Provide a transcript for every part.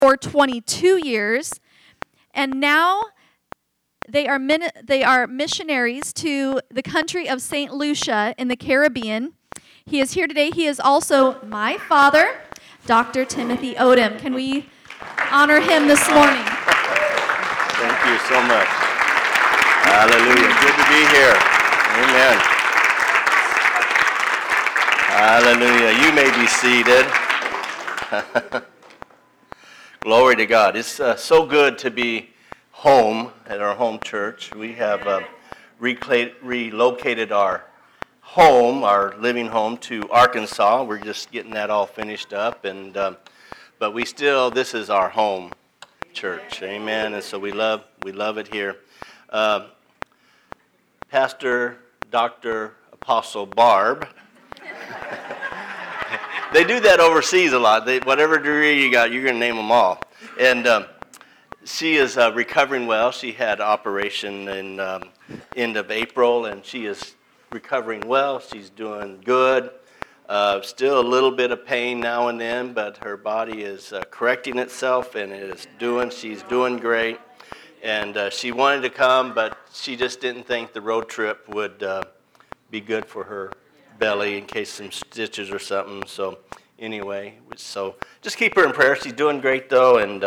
for 22 years, and now they are missionaries to the country of St. Lucia in the Caribbean. He is here today. He is also my father, Dr. Timothy Odom. Can we honor him this morning? Thank you so much. Hallelujah. Good to be here. Amen. Hallelujah. You may be seated. Glory to God. It's so good to be home at our home church. We have relocated our home, our living home, to Arkansas. We're just getting that all finished up, and but this is our home church. Amen. And so we love it here. Pastor Dr. Apostle Barb. They do that overseas a lot. Whatever degree you got, you're going to name them all. And she is recovering well. She had operation in end of April, and she is recovering well. She's doing good. Still a little bit of pain now and then, but her body is correcting itself, and she's doing great. And she wanted to come, but she just didn't think the road trip would be good for her belly in case some stitches or something. So anyway, just keep her in prayer. She's doing great though, and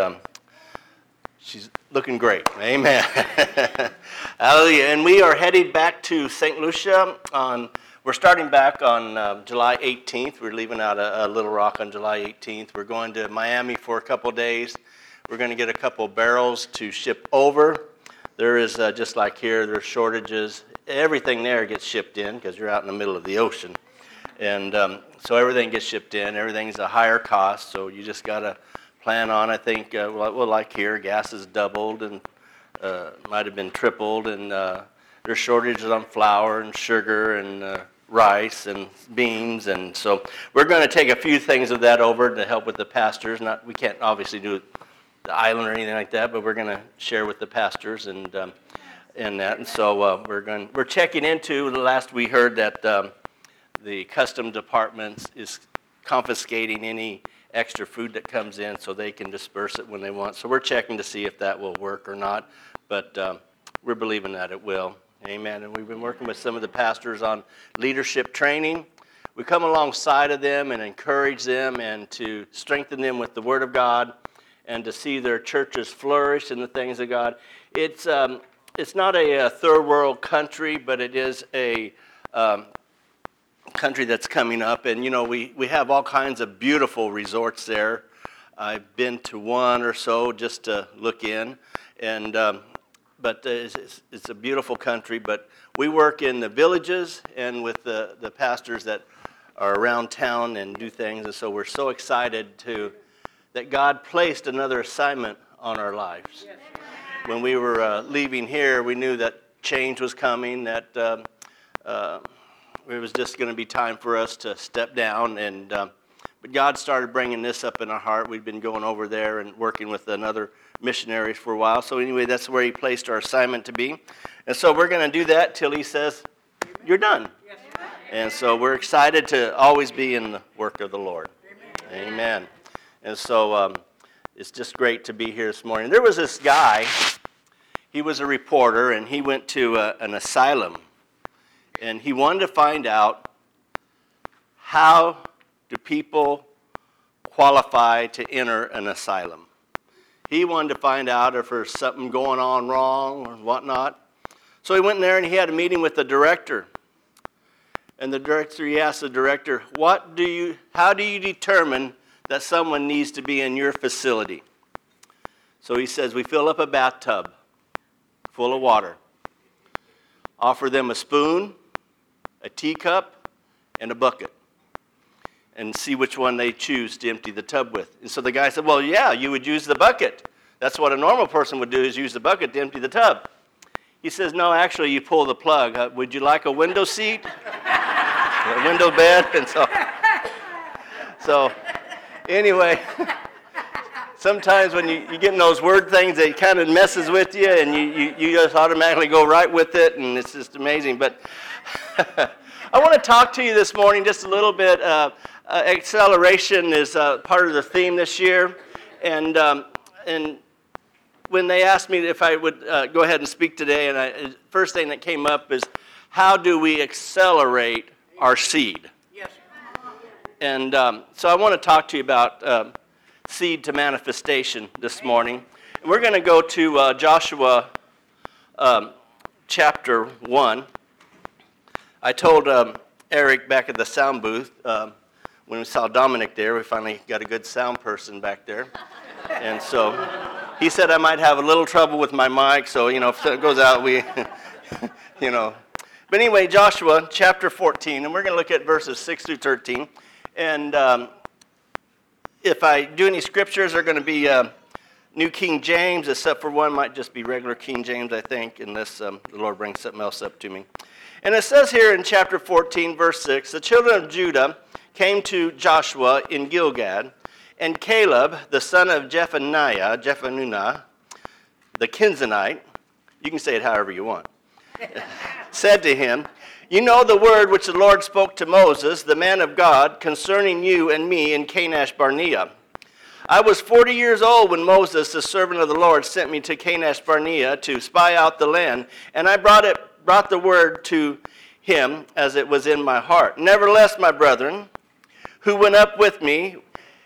she's looking great. Amen. Hallelujah. And we are headed back to St. Lucia we're starting back on July 18th. We're leaving out of Little Rock on July 18th. We're going to Miami for a couple days. We're going to get a couple barrels to ship over. There is, just like here, there's shortages. Everything there gets shipped in because you're out in the middle of the ocean. And so everything gets shipped in. Everything's a higher cost, so you just got to plan on, I think, like here, gas has doubled and might have been tripled. And there's shortages on flour and sugar and rice and beans. And so we're going to take a few things of that over to help with the pastors. We can't obviously do the island or anything like that, but we're going to share with the pastors and that. And so we're checking into. Last we heard that the custom department is confiscating any extra food that comes in so they can disperse it when they want. So we're checking to see if that will work or not, but we're believing that it will. Amen. And we've been working with some of the pastors on leadership training. We come alongside of them and encourage them and to strengthen them with the Word of God and to see their churches flourish in the things of God. It's not a third world country, but it is a country that's coming up. And, we have all kinds of beautiful resorts there. I've been to one or so just to look in. And but it's a beautiful country. But we work in the villages and with the pastors that are around town and do things. And so we're so excited that God placed another assignment on our lives. Yes. When we were leaving here, we knew that change was coming, that it was just going to be time for us to step down. But God started bringing this up in our heart. We'd been going over there and working with another missionaries for a while. So anyway, that's where He placed our assignment to be. And so we're going to do that till He says, you're done. Yes. And so we're excited to always be in the work of the Lord. Amen. Amen. And so it's just great to be here this morning. There was this guy, he was a reporter, and he went to an asylum. And he wanted to find out, how do people qualify to enter an asylum? He wanted to find out if there's something going on wrong or whatnot. So he went in there and he had a meeting with the director. And he asked the director, how do you determine that someone needs to be in your facility? So he says, we fill up a bathtub full of water, offer them a spoon, a teacup, and a bucket, and see which one they choose to empty the tub with. And so the guy said, well, yeah, you would use the bucket. That's what a normal person would do, is use the bucket to empty the tub. He says, no, actually, you pull the plug. Would you like a window seat? A window bed? And so anyway, sometimes when you get in those word things, it kind of messes with you, and you just automatically go right with it, and it's just amazing. But I want to talk to you this morning just a little bit. Acceleration is part of the theme this year, And when they asked me if I would go ahead and speak today, and first thing that came up is, how do we accelerate our seed? Yes. And so I want to talk to you about seed to manifestation this morning. And we're going to go to Joshua chapter 1. I told Eric back at the sound booth, when we saw Dominic there, we finally got a good sound person back there. And so he said I might have a little trouble with my mic, so, if it goes out, we, But anyway, Joshua chapter 14, and we're going to look at verses 6 through 13. And if I do any scriptures, they're going to be New King James, except for one might just be regular King James, I think, unless the Lord brings something else up to me. And it says here in chapter 14, verse 6, the children of Judah came to Joshua in Gilgad, and Caleb, the son of Jephunneh, the Kenizzite, you can say it however you want, said to him, "You know the word which the Lord spoke to Moses, the man of God, concerning you and me in Kadesh Barnea. I was 40 years old when Moses, the servant of the Lord, sent me to Kadesh Barnea to spy out the land, and I brought the word to him as it was in my heart. Nevertheless, my brethren, who went up with me,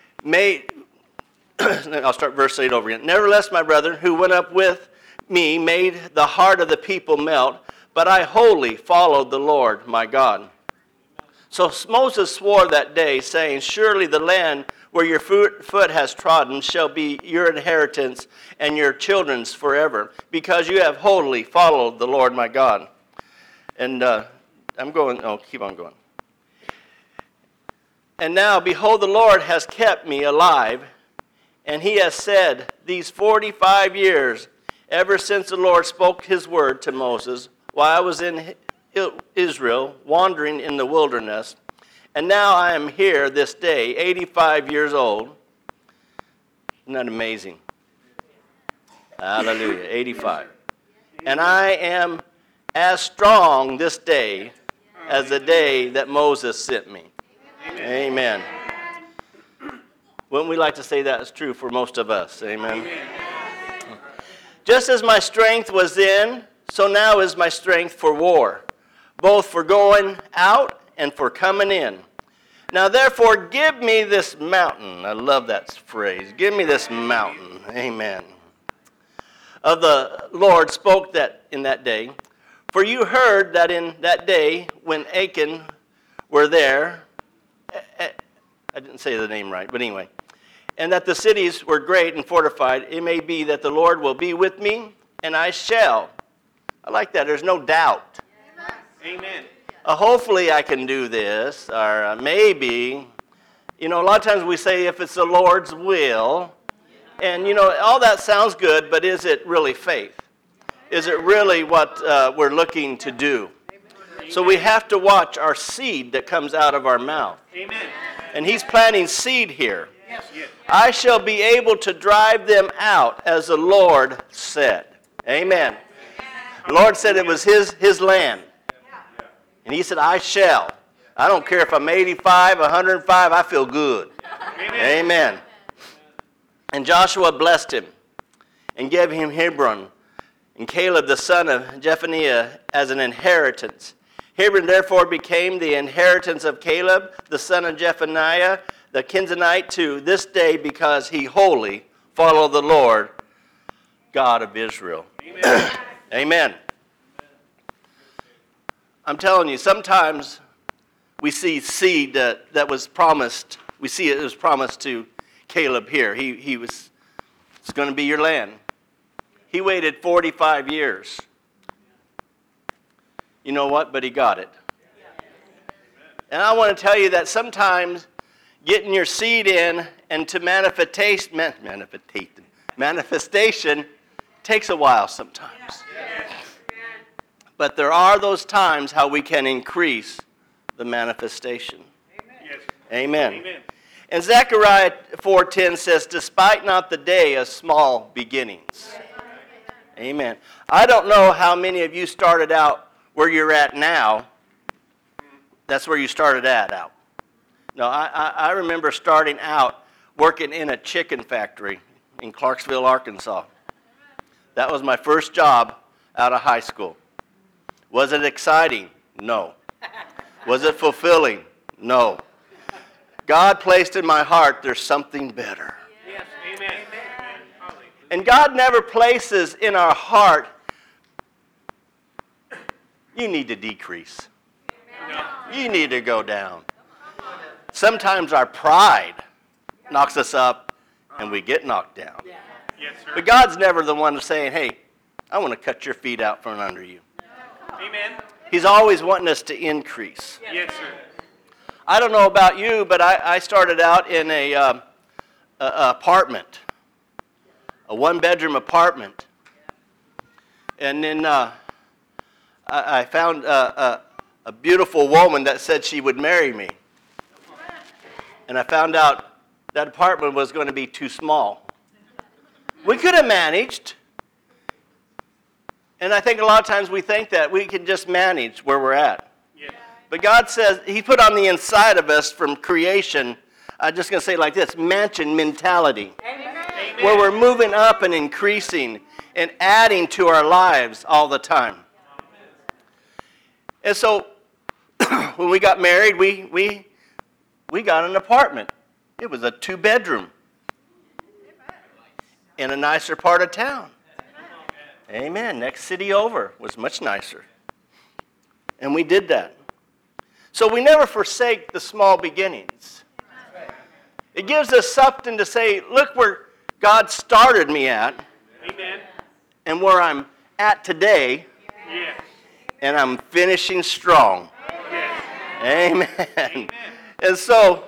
I'll start verse 8 over again. Nevertheless, my brethren, who went up with me, made the heart of the people melt, but I wholly followed the Lord my God. So Moses swore that day, saying, Surely the land where your foot has trodden shall be your inheritance and your children's forever, because you have wholly followed the Lord my God." And keep on going. "And now, behold, the Lord has kept me alive, and he has said, these 45 years, ever since the Lord spoke his word to Moses, while I was in Israel, wandering in the wilderness, and now I am here this day, 85 years old." Isn't that amazing? Hallelujah, 85. "And I am as strong this day as the day that Moses sent me." Amen. Wouldn't we like to say that is true for most of us? Amen. "Just as my strength was then, so now is my strength for war, both for going out and for coming in. Now therefore give me this mountain." I love that phrase. Give me this mountain. Amen. "Of the Lord spoke that in that day. For you heard that in that day when Achan were there," I didn't say the name right, but anyway, "and that the cities were great and fortified, it may be that the Lord will be with me, and I shall." I like that. There's no doubt. Amen. Hopefully I can do this, or maybe. A lot of times we say if it's the Lord's will, and all that sounds good, but is it really faith? Is it really what we're looking to do? So we have to watch our seed that comes out of our mouth. Amen. And he's planting seed here. Yes. "I shall be able to drive them out, as the Lord said." Amen. The Lord said it was his land. And he said, "I shall." I don't care if I'm 85, 105, I feel good. Amen. "And Joshua blessed him and gave him Hebron and Caleb the son of Jephunneh as an inheritance. Hebron therefore became the inheritance of Caleb the son of Jephunneh the Kenizzite to this day, because he wholly followed the Lord God of Israel." Amen. Amen. I'm telling you, sometimes we see seed that was promised. We see it was promised to Caleb here. It's going to be your land. He waited 45 years. You know what? But he got it. And I want to tell you that sometimes getting your seed in and to manifestation takes a while sometimes. But there are those times how we can increase the manifestation. Amen. Amen. And Zechariah 4:10 says, "Despite not the day of small beginnings." Amen. I don't know how many of you started out where you're at now. That's where you started out. No, I remember starting out working in a chicken factory in Clarksville, Arkansas. That was my first job out of high school. Was it exciting? No. Was it fulfilling? No. God placed in my heart there's something better. Yes, amen. And God never places in our heart, you need to decrease. You need to go down. Sometimes our pride knocks us up and we get knocked down. Yes, sir. But God's never the one saying, hey, I want to cut your feet out from under you. Amen. He's always wanting us to increase. Yes, sir. I don't know about you, but I started out in a apartment, a one-bedroom apartment. And then I found a beautiful woman that said she would marry me. And I found out that apartment was going to be too small. We could have managed. And I think a lot of times we think that we can just manage where we're at. Yes. But God says, He put on the inside of us from creation, I'm just going to say it like this, mansion mentality. Amen. Where we're moving up and increasing and adding to our lives all the time. And so, when we got married, we got an apartment. It was a 2-bedroom in a nicer part of town. Amen. Next city over was much nicer. And we did that. So we never forsake the small beginnings. It gives us something to say, look where God started me at. Amen. And where I'm at today. Yes. And I'm finishing strong. Yes. Amen. Amen. And so,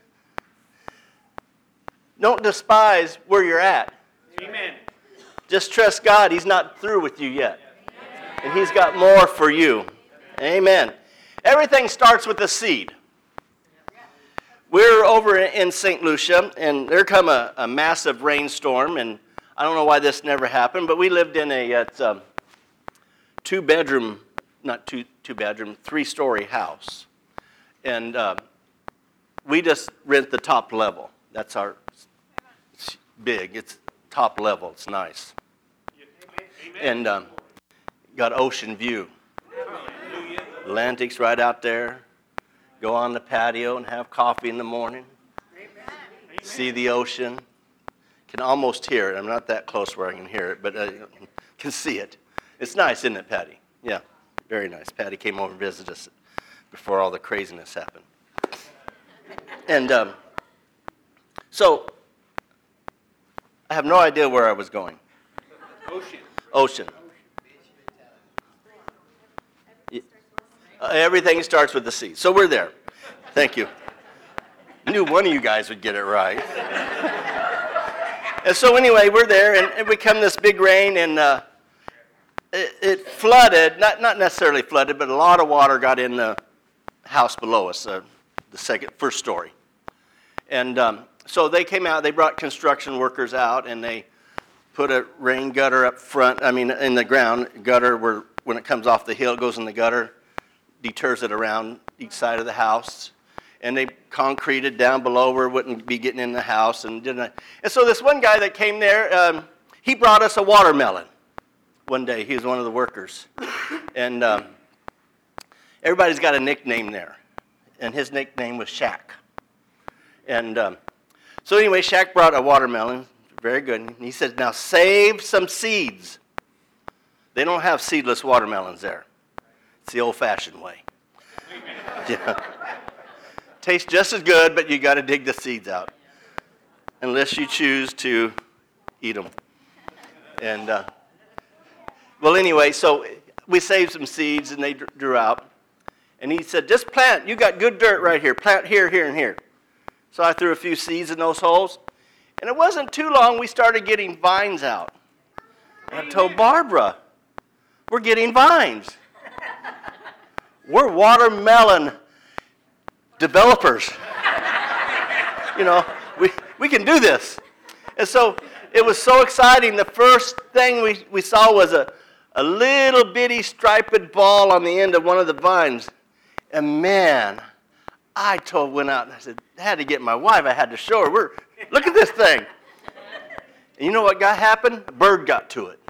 don't despise where you're at. Amen. Just trust God. He's not through with you yet. And He's got more for you. Amen. Everything starts with a seed. We're over in St. Lucia, and there come a massive rainstorm, and I don't know why this never happened, but we lived in a 2-bedroom, not two-bedroom, 3-story house. And we just rent the top level. That's our, it's big, it's top level, it's nice. Amen. And got ocean view. Hallelujah. Atlantic's right out there. Go on the patio and have coffee in the morning. See the ocean. Can almost hear it. I'm not that close where I can hear it, but I can see it. It's nice, isn't it, Patty? Yeah, very nice. Patty came over and visited us before all the craziness happened. And so I have no idea where I was going. Ocean. Everything starts with the sea. So we're there. Thank you. I knew one of you guys would get it right. And so anyway, we're there, and we come this big rain, and it flooded, not necessarily flooded, but a lot of water got in the house below us, the first story. And so they came out, they brought construction workers out, and they put a rain gutter up front, in the ground, gutter where when it comes off the hill, it goes in the gutter, deters it around each side of the house. And they concreted down below where it wouldn't be getting in the house. And so this one guy that came there, he brought us a watermelon one day. He was one of the workers. And everybody's got a nickname there. And his nickname was Shaq. And so anyway, Shaq brought a watermelon. Very good. And he said, now save some seeds. They don't have seedless watermelons there. It's the old-fashioned way. Yeah. Tastes just as good, but you got to dig the seeds out. Unless you choose to eat them. And, well, anyway, so we saved some seeds, and they drew out. And he said, just plant. You got good dirt right here. Plant here, here, and here. So I threw a few seeds in those holes. And it wasn't too long, we started getting vines out. And I told Barbara, we're getting vines. We're watermelon developers. You know, we can do this. And so it was so exciting. The first thing we saw was a little bitty striped ball on the end of one of the vines. And man, went out and I said, I had to get my wife. I had to show her. Look at this thing. And you know what happened? A bird got to it.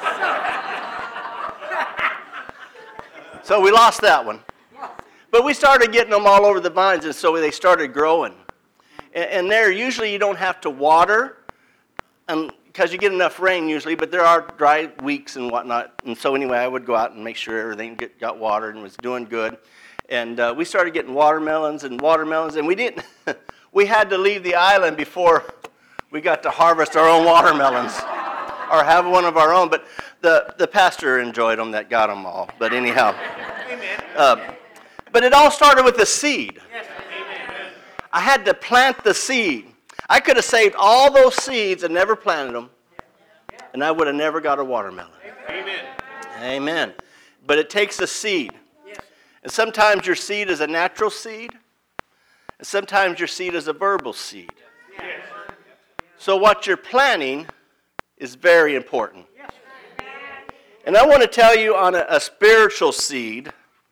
So we lost that one. But we started getting them all over the vines, and so they started growing. And there, usually you don't have to water because you get enough rain usually, but there are dry weeks and whatnot. And so anyway, I would go out and make sure everything got watered and was doing good. And we started getting watermelons, and we didn't. We had to leave the island before we got to harvest our own watermelons or have one of our own. But the pastor enjoyed them that got them all. But anyhow. But it all started with a seed. I had to plant the seed. I could have saved all those seeds and never planted them, and I would have never got a watermelon. Amen. Amen. But it takes a seed. And sometimes your seed is a natural seed, and sometimes your seed is a verbal seed. Yes. So what you're planting is very important. And I want to tell you on a spiritual seed,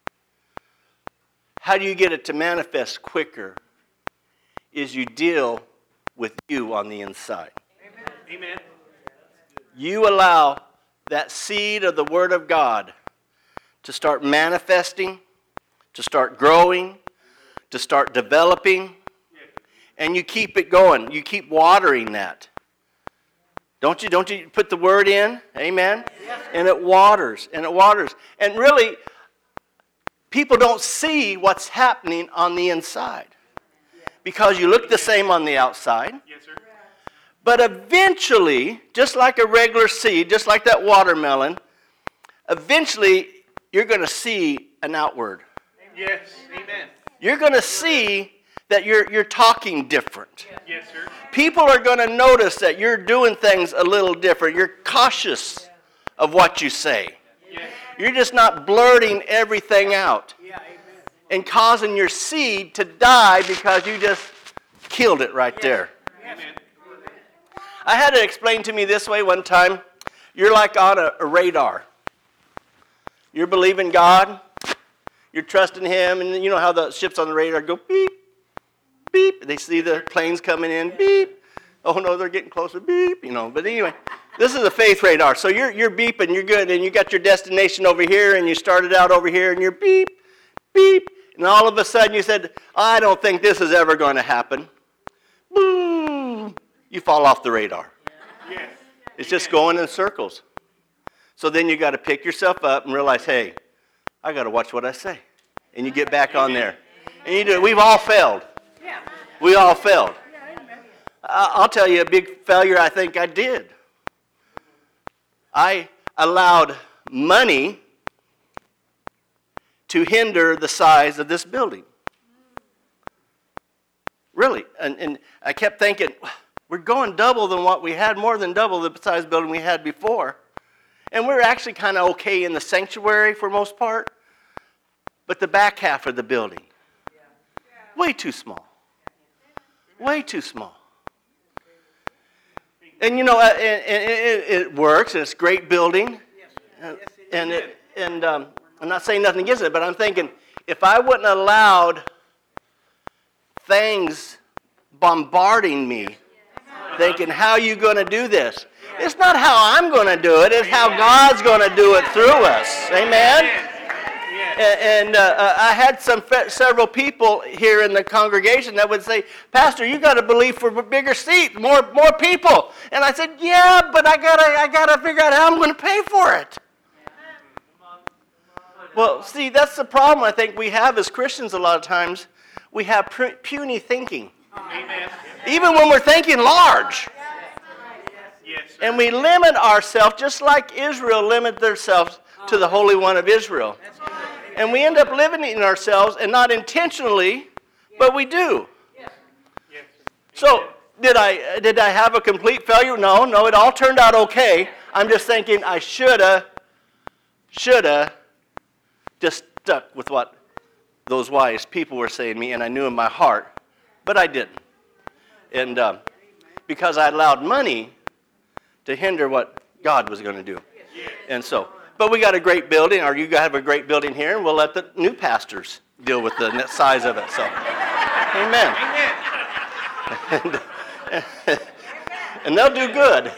how do you get it to manifest quicker? Is you deal with you on the inside. Amen. You allow that seed of the Word of God to start manifesting, to start growing, to start developing, and you keep it going. You keep watering that. Don't you put the Word in? Amen? And it waters, and it waters. And really, people don't see what's happening on the inside because you look the same on the outside. Yes, sir. But eventually, just like a regular seed, just like that watermelon, eventually you're going to see an outward. Yes. Amen. You're going to see that you're talking different. Yes, sir. People are going to notice that you're doing things a little different. You're cautious of what you say. Yes. You're just not blurting everything out and causing your seed to die because you just killed it right there. Amen. I had it explained to me this way one time. You're like on a radar. You're believing God. You're trusting Him. And you know how the ships on the radar go beep, beep. They see the planes coming in, beep. Oh, no, they're getting closer, beep. But anyway, this is a faith radar. So you're beeping, you're good, and you got your destination over here, and you started out over here, and you're beep, beep. And all of a sudden you said, I don't think this is ever going to happen. Boom. You fall off the radar. Yes. It's just going in circles. So then you got to pick yourself up and realize, hey, I got to watch what I say. And you get back on there. And you do it. We've all failed. We all failed. I'll tell you a big failure I think I did. I allowed money to hinder the size of this building. Really. And I kept thinking, we're going double than what we had, more than double the size building we had before. And we're actually kind of okay in the sanctuary for most part. But the back half of the building, way too small. Way too small. And it works, and it's a great building. And I'm not saying nothing against it, but I'm thinking, if I wouldn't allowed things bombarding me, thinking, how are you going to do this? It's not how I'm going to do it. It's how God's going to do it through us. Amen? And I had several people here in the congregation that would say, Pastor, you got to believe for bigger seats, more people. And I said, yeah, but I gotta figure out how I'm going to pay for it. Well, see, that's the problem I think we have as Christians a lot of times. We have puny thinking. Amen. Even when we're thinking large. Yes, sir. And we limit ourselves just like Israel limited themselves to the Holy One of Israel. And we end up limiting ourselves, and not intentionally, but we do. Yes. So, did I have a complete failure? No, it all turned out okay. I'm just thinking I shoulda just stuck with what those wise people were saying to me, and I knew in my heart, but I didn't. And because I allowed money to hinder what God was going to do. And so, but we got a great building, or you have a great building here, and we'll let the new pastors deal with the size of it. So, amen. And they'll do good.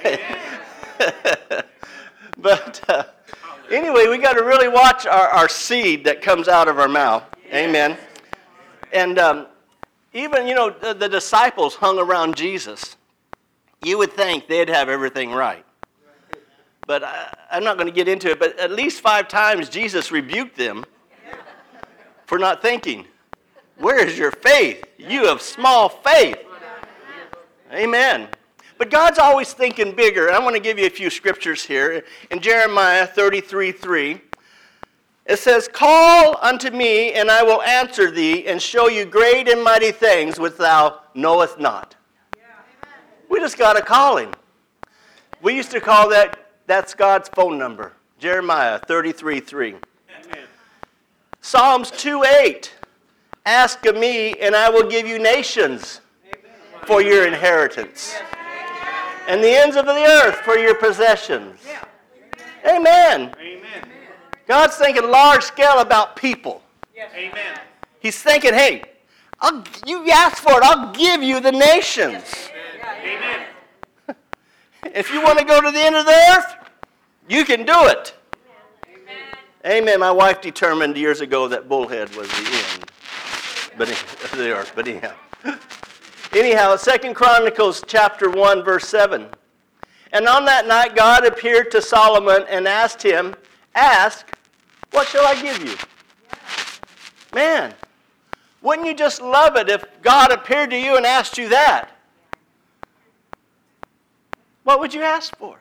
But anyway, we got to really watch our seed that comes out of our mouth. Amen. And even, the disciples hung around Jesus. You would think they'd have everything right. But I'm not going to get into it. But at least 5 times Jesus rebuked them for not thinking. Where is your faith? You have small faith. Amen. But God's always thinking bigger. I want to give you a few scriptures here. In Jeremiah 33:3, it says, "Call unto me, and I will answer thee, and show you great and mighty things which thou knowest not." We just got to call him. We used to call that's God's phone number. Jeremiah 33:3. Psalms 2:8. "Ask of me, and I will give you nations for your inheritance, and the ends of the earth for your possessions." Amen. Amen. God's thinking large scale about people. Amen. He's thinking, hey, you ask for it, I'll give you the nations. Amen. If you want to go to the end of the earth, you can do it. Amen. My wife determined years ago that Bullhead was the end of the earth. But anyhow, 2 Chronicles chapter 1, verse 7. "And on that night God appeared to Solomon and asked him, 'Ask, what shall I give you?'" Man, wouldn't you just love it if God appeared to you and asked you that? What would you ask for?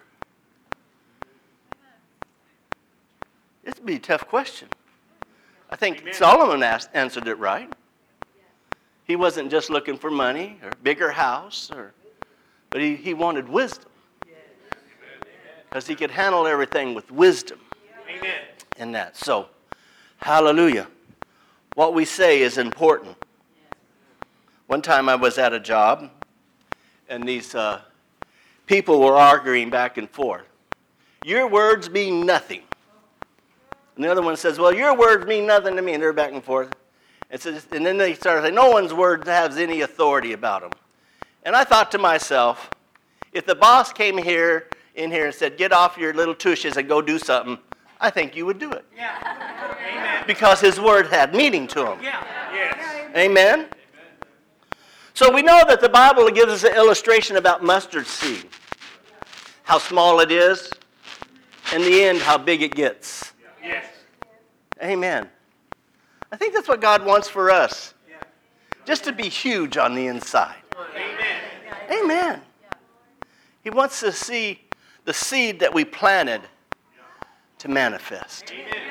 This would be a tough question. I think Amen. Solomon answered it right. He wasn't just looking for money or a bigger house, but he wanted wisdom. Because he could handle everything with wisdom. Amen. In that. So, hallelujah. What we say is important. One time I was at a job, and these people were arguing back and forth. "Your words mean nothing." And the other one says, "Well, your words mean nothing to me." And they're back and forth. And then they started saying, "No one's word has any authority about them." And I thought to myself, if the boss came in here and said, "Get off your little tushes and go do something," I think you would do it. Yeah. Amen. Because his word had meaning to him. Yeah. Yes. Amen? So we know that the Bible gives us an illustration about mustard seed. How small it is. In the end, how big it gets. Yes. Amen. I think that's what God wants for us. Just to be huge on the inside. Amen. Amen. He wants to see the seed that we planted to manifest. Amen.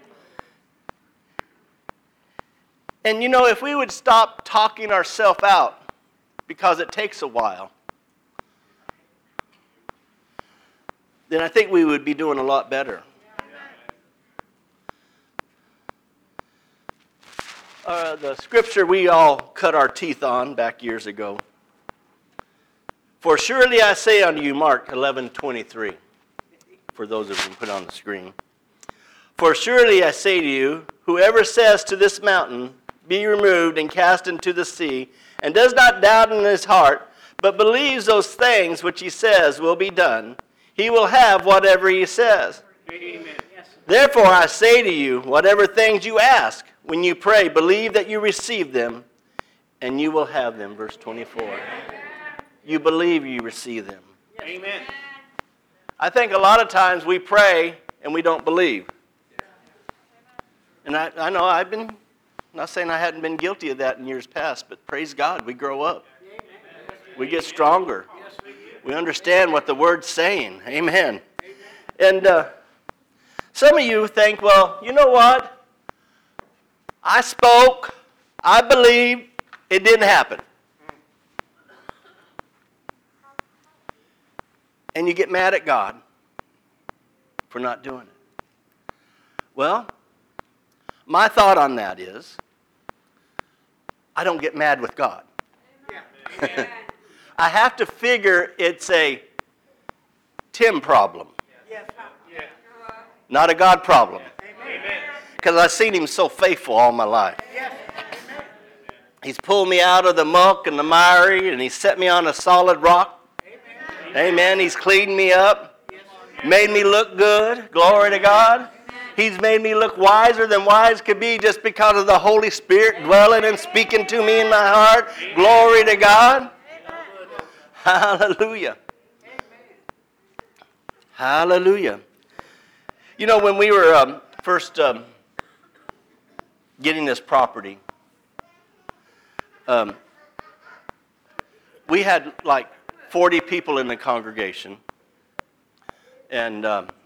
And if we would stop talking ourselves out, because it takes a while, then I think we would be doing a lot better. The scripture we all cut our teeth on back years ago. "For surely I say unto you," Mark 11:23, for those of you who put it on the screen. "For surely I say to you, whoever says to this mountain, be removed and cast into the sea, and does not doubt in his heart, but believes those things which he says will be done, he will have whatever he says. Amen. Therefore I say to you, whatever things you ask, when you pray, believe that you receive them, and you will have them." Verse 24. You believe you receive them. Amen. I think a lot of times we pray and we don't believe. And I know I'm not saying I hadn't been guilty of that in years past, but praise God, we grow up. We get stronger. We understand what the Word's saying. Amen. And some of you think, well, you know what? I spoke, I believed, it didn't happen. And you get mad at God for not doing it. Well, my thought on that is, I don't get mad with God. I have to figure it's a Tim problem, not a God problem. Because I've seen him so faithful all my life. He's pulled me out of the muck and the miry, and he set me on a solid rock. Amen. He's cleaned me up, made me look good. Glory to God. He's made me look wiser than wise could be just because of the Holy Spirit dwelling and speaking to me in my heart. Glory to God. Hallelujah. Hallelujah. You know, when we were first getting this property, we had like 40 people in the congregation, and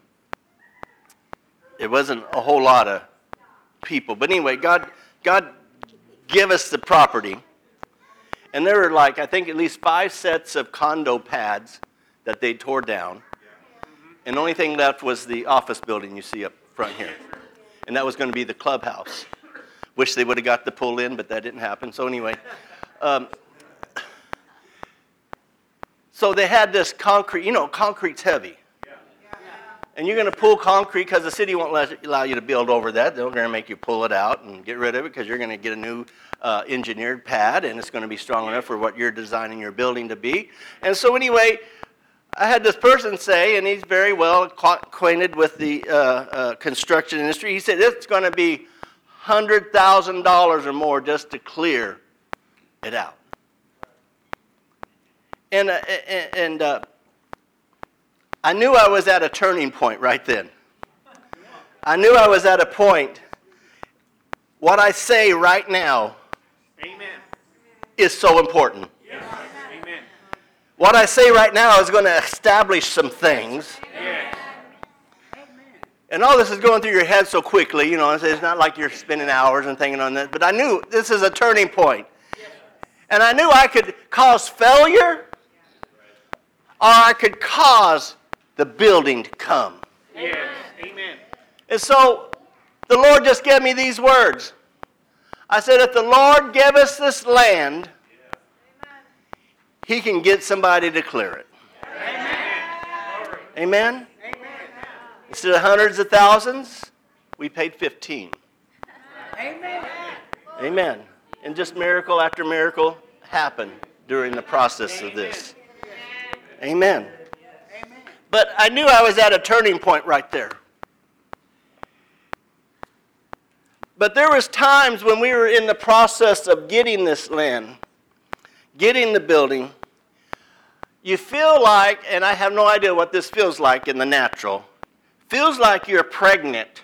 it wasn't a whole lot of people. But anyway, God gave us the property, and there were like, I think at least 5 sets of condo pads that they tore down, and the only thing left was the office building you see up front here, and that was going to be the clubhouse. Wish they would have got the pull in, but that didn't happen. So anyway, so they had this concrete. You know, concrete's heavy. And you're going to pull concrete because the city won't allow you to build over that. They're going to make you pull it out and get rid of it because you're going to get a new engineered pad, and it's going to be strong enough for what you're designing your building to be. And so anyway, I had this person say, and he's very well acquainted with the construction industry. He said it's going to be $100,000 or more just to clear it out. And I knew I was at a turning point right then. I knew I was at a point. What I say right now is so important. Yes. Amen. What I say right now is going to establish some things. Yes. And all this is going through your head so quickly, you know, it's not like you're spending hours and thinking on this, but I knew this is a turning point. And I knew I could cause failure, or I could cause the building to come. Yes. Amen. And so the Lord just gave me these words. I said, if the Lord gave us this land, He can get somebody to clear it. Amen? Instead of hundreds of thousands, we paid 15. Amen. And just miracle after miracle happened during the process of this. Amen. But I knew I was at a turning point right there. But there was times when we were in the process of getting this land, getting the building, you feel like, and I have no idea what this feels like in the natural, feels like you're pregnant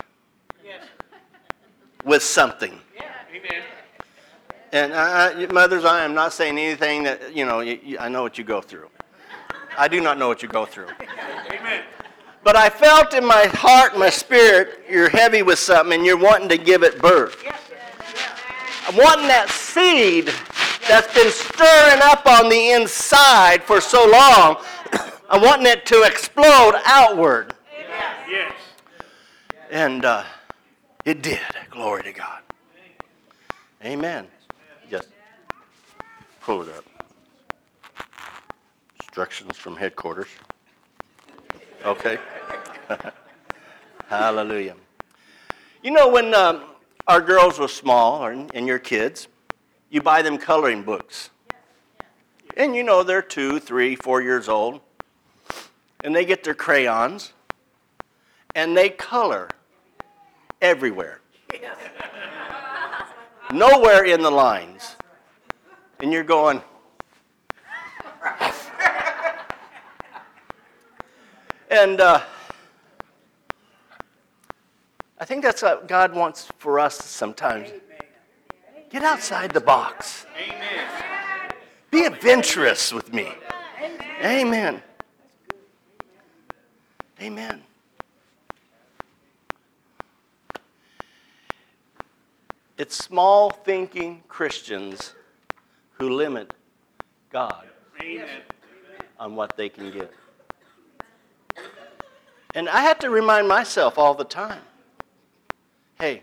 with something. Amen. And mothers, I am not saying anything that, you know, I know what you go through. I do not know what you go through. Amen. But I felt in my heart and my spirit, you're heavy with something and you're wanting to give it birth. I'm wanting that seed that's been stirring up on the inside for so long. I'm wanting it to explode outward. Yes. And it did. Glory to God. Amen. Just pull it up. Instructions from headquarters. Okay. Hallelujah. You know, when our girls were small, and your kids, you buy them coloring books. And you know, they're 2, 3, 4 years old. And they get their crayons. And they color everywhere. Nowhere in the lines. And you're going, and I think that's what God wants for us sometimes. Get outside the box. Amen. Be adventurous with me. Amen. Amen. It's small thinking Christians who limit God Amen. on what they can get. And I have to remind myself all the time, hey,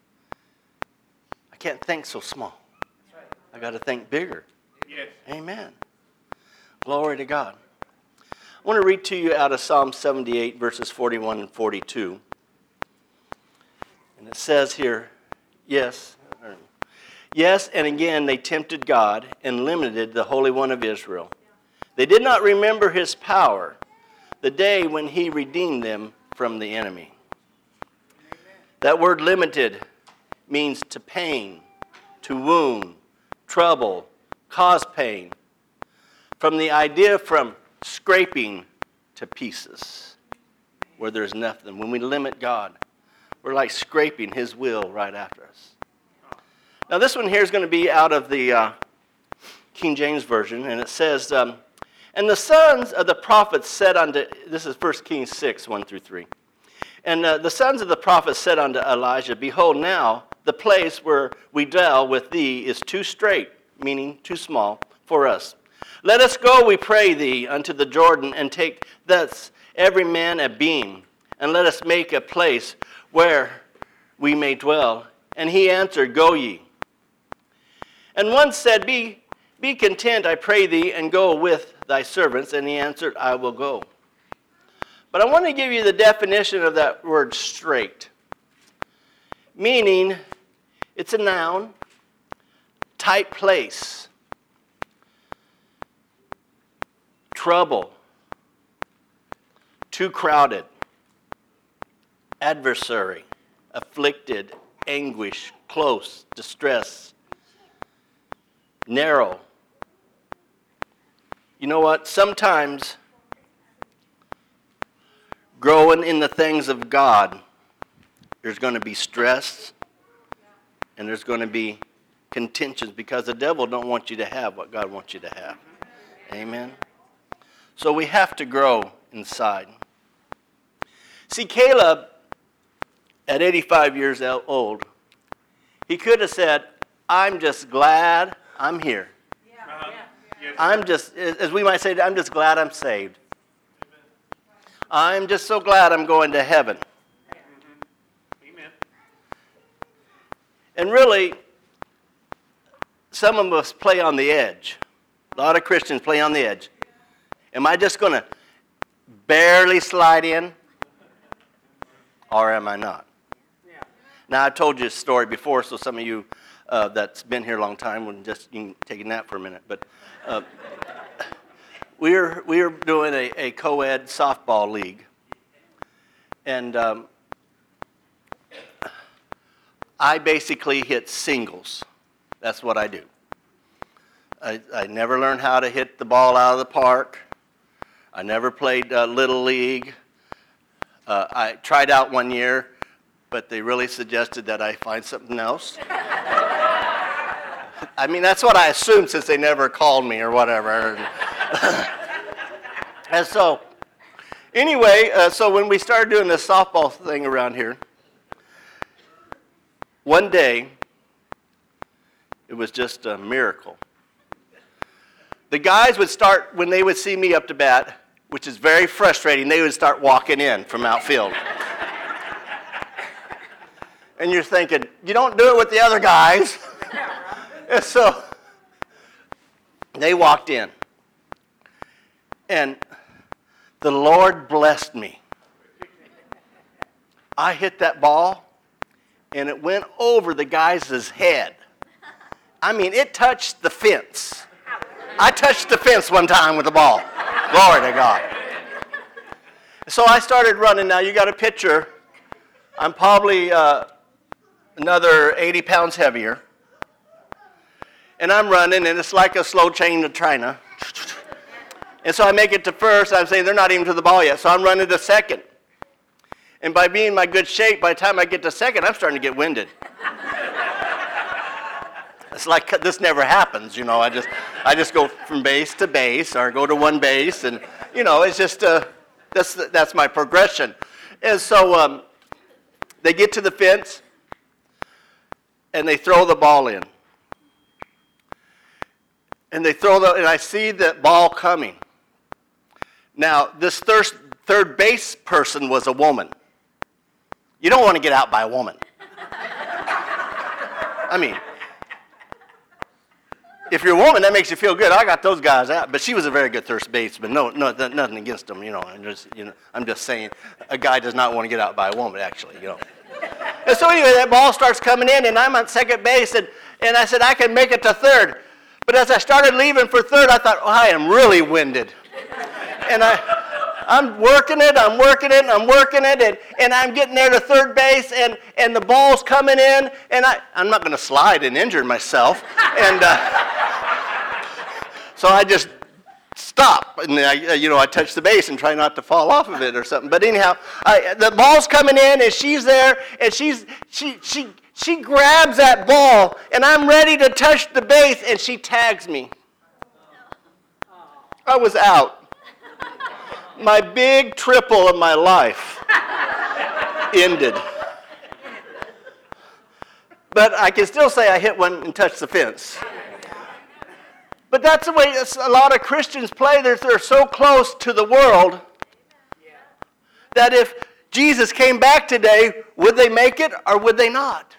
I can't think so small. I got to think bigger. Yes. Amen. Glory to God. I want to read to you out of Psalm 78, verses 41 and 42. And it says here, yes, and again they tempted God and limited the Holy One of Israel. They did not remember his power, the day when he redeemed them from the enemy. That word limited means to pain, to wound, trouble, cause pain. From the idea from scraping to pieces, where there's nothing. When we limit God, we're like scraping his will right after us. Now this one here is going to be out of the King James Version, and it says, and the sons of the prophets said unto, this is 1 Kings 6, 1 through 3. And the sons of the prophets said unto Elijah, behold, now the place where we dwell with thee is too strait, meaning too small, for us. Let us go, we pray thee, unto the Jordan, and take thence every man a beam, and let us make a place where we may dwell. And he answered, go ye. And one said, be content, I pray thee, and go with thy servants. And he answered, I will go. But I want to give you the definition of that word strait. Meaning, it's a noun, tight place, trouble, too crowded, adversary, afflicted, anguish, close, distress, narrow. You know what? Sometimes growing in the things of God, there's going to be stress and there's going to be contentions because the devil don't want you to have what God wants you to have. Amen. So we have to grow inside. See, Caleb, at 85 years old, he could have said, I'm just glad I'm here. Yes. I'm just, as we might say, I'm just glad I'm saved. I'm just so glad I'm going to heaven. Amen. And really, some of us play on the edge. A lot of Christians play on the edge. Am I just going to barely slide in? Or am I not? Yeah. Now, I told you a story before, so some of you that's been here a long time, you can take a nap for a minute. But we were doing a co-ed softball league. And I basically hit singles. That's what I do. I never learned how to hit the ball out of the park. I never played Little League. I tried out one year, but they really suggested that I find something else. I mean, that's what I assumed since they never called me or whatever. And so, anyway, so when we started doing this softball thing around here, one day, it was just a miracle. The guys would start, when they would see me up to bat, which is very frustrating, they would start walking in from outfield. And you're thinking, you don't do it with the other guys. And so they walked in. And the Lord blessed me. I hit that ball, and it went over the guy's head. I mean, it touched the fence. I touched the fence one time with the ball. Glory to God. So I started running. Now, you got a picture. I'm probably another 80 pounds heavier. And I'm running, and it's like a slow chain of China. And so I make it to first. I'm saying they're not even to the ball yet. So I'm running to second. And by being in my good shape, by the time I get to second, I'm starting to get winded. It's like this never happens, you know. I just go from base to base, or go to one base, and you know, it's just that's my progression. And so they get to the fence, and they throw the ball in, and and I see that ball coming. Now this third base person was a woman. You don't want to get out by a woman. I mean, if you're a woman, that makes you feel good. I got those guys out, but she was a very good third baseman. No, nothing against them, you know. I'm just saying, a guy does not want to get out by a woman, actually, you know. And so anyway, that ball starts coming in, and I'm on second base, and I said I can make it to third. But as I started leaving for third, I thought, oh, I am really winded. And I'm working it, and I'm getting there to third base, and the ball's coming in, and I'm not going to slide and injure myself. And so I just stop, and I touch the base and try not to fall off of it or something. But anyhow, the ball's coming in, and she's there, and she grabs that ball, and I'm ready to touch the base, and she tags me. I was out. My big triple of my life ended. But I can still say I hit one and touched the fence. But that's the way a lot of Christians play. They're so close to the world that if Jesus came back today, would they make it or would they not?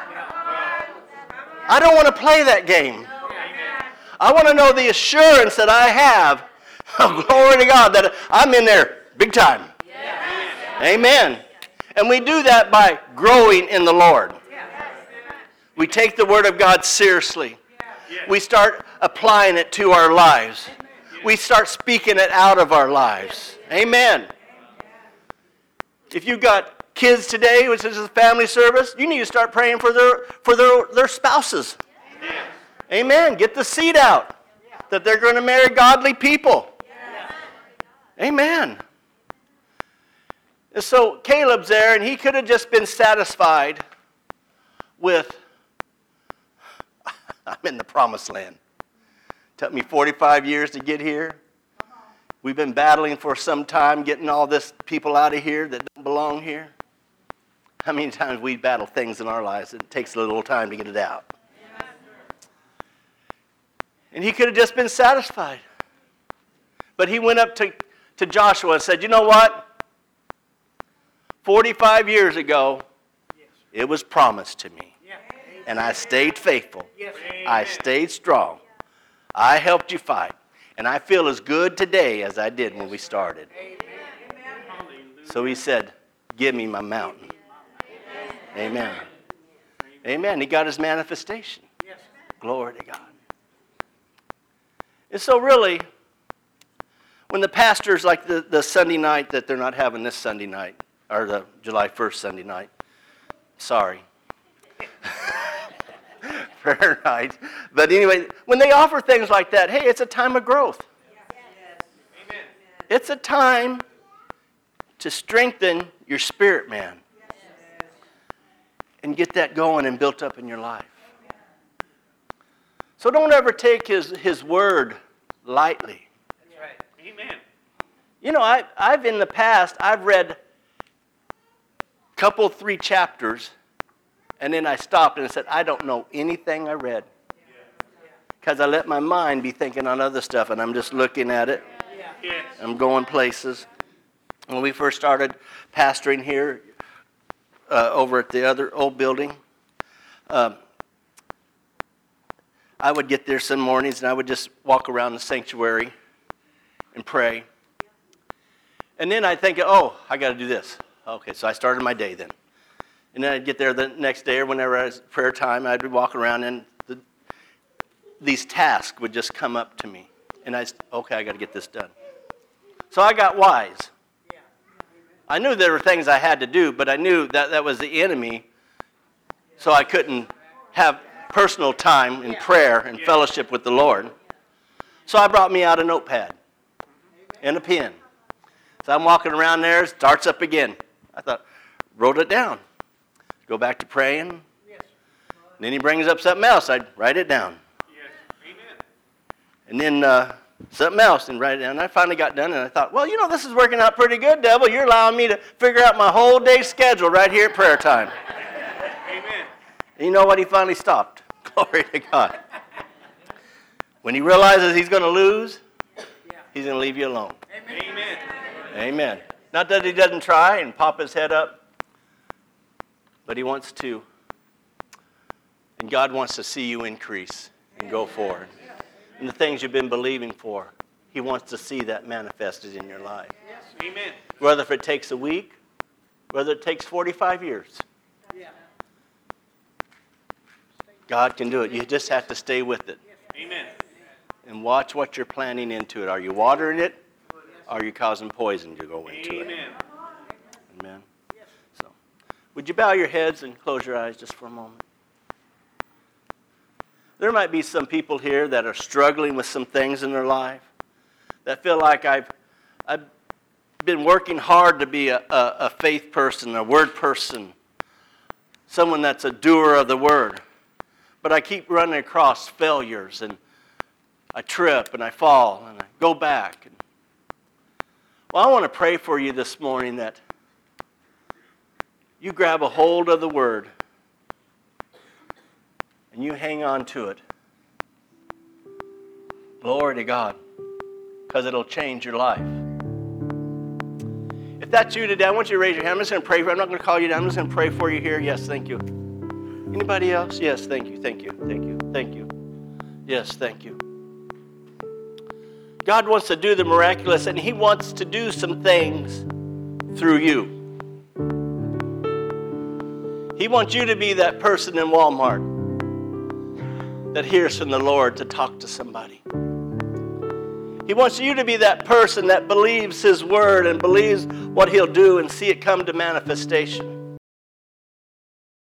I don't want to play that game. I want to know the assurance that I have. Oh, glory to God, that I'm in there big time. Amen. And we do that by growing in the Lord. We take the Word of God seriously. We start applying it to our lives. We start speaking it out of our lives. Amen. If you've got kids today, which is a family service, you need to start praying for their spouses. Amen. Get the seed out that they're going to marry godly people. Amen. And so Caleb's there, and he could have just been satisfied with, I'm in the promised land. Took me 45 years to get here. We've been battling for some time, getting all this people out of here that don't belong here. How many times we battle things in our lives that it takes a little time to get it out? And he could have just been satisfied. But he went up to Joshua and said, you know what? 45 years ago, it was promised to me. And I stayed faithful. I stayed strong. I helped you fight. And I feel as good today as I did when we started. So he said, give me my mountain. Amen. Amen. He got his manifestation. Glory to God. And so really, when the pastors, like the Sunday night that they're not having this Sunday night, or the July 1st Sunday night, sorry. Prayer night. But anyway, when they offer things like that, hey, it's a time of growth. Amen. It's a time to strengthen your spirit, man. And get that going and built up in your life. So don't ever take his word lightly. That's right. Amen. You know, I've in the past, I've read a couple, 3 chapters, and then I stopped and I said, I don't know anything I read. Because I let my mind be thinking on other stuff, and I'm just looking at it. Yes. I'm going places. When we first started pastoring here, over at the other old building, I would get there some mornings, and I would just walk around the sanctuary and pray. And then I'd think, oh, I got to do this. Okay, so I started my day then. And then I'd get there the next day, or whenever it was prayer time, I'd be walking around, and these tasks would just come up to me. And I got to get this done. So I got wise. I knew there were things I had to do, but I knew that was the enemy, so I couldn't have personal time in prayer and fellowship with the Lord. So I brought me out a notepad and a pen. So I'm walking around there, it starts up again. I thought, wrote it down. Go back to praying. And then he brings up something else. I'd write it down. And then something else and write it down. And I finally got done, and I thought, well, this is working out pretty good, devil. You're allowing me to figure out my whole day's schedule right here at prayer time. Amen. And you know what? He finally stopped. Glory to God. When he realizes he's going to lose, he's going to leave you alone. Amen. Amen. Not that he doesn't try and pop his head up, but he wants to. And God wants to see you increase and go forward. And the things you've been believing for, he wants to see that manifested in your life. Amen. Whether if it takes a week, whether it takes 45 years. God can do it. You just have to stay with it. Amen. And watch what you're planting into it. Are you watering it? are you causing poison to go into it? Amen. Amen. So, would you bow your heads and close your eyes just for a moment? There might be some people here that are struggling with some things in their life, that feel like I've been working hard to be a faith person, a word person, someone that's a doer of the word. But I keep running across failures, and I trip, and I fall, and I go back. Well, I want to pray for you this morning that you grab a hold of the word, and you hang on to it. Glory to God, because it'll change your life. If that's you today, I want you to raise your hand. I'm just going to pray for you. I'm not going to call you down. I'm just going to pray for you here. Yes, thank you. Anybody else? Yes, thank you, thank you, thank you, thank you. Yes, thank you. God wants to do the miraculous, and He wants to do some things through you. He wants you to be that person in Walmart that hears from the Lord to talk to somebody. He wants you to be that person that believes His word and believes what He'll do and see it come to manifestation.